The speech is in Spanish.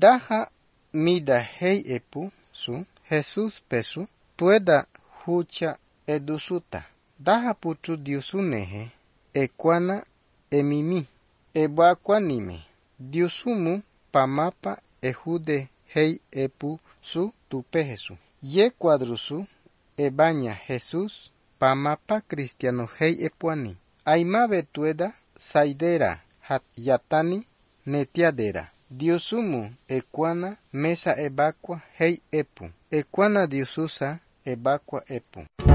Daha mida hei epu su Jesus pesu tueda hucha edusuta. Daha putru diusunehe ekwana emimi ebakwanime. Diusumu pamapa ejude hei epu su tupejesu. Ye cuadrusu ebaña Jesus pamapa cristiano hei epuani. Aimabe tueda saidera hat yatani netiadera. Diusumu ekwana mesa ebakwa hei epu. Ekwana diususa ebakwa epu.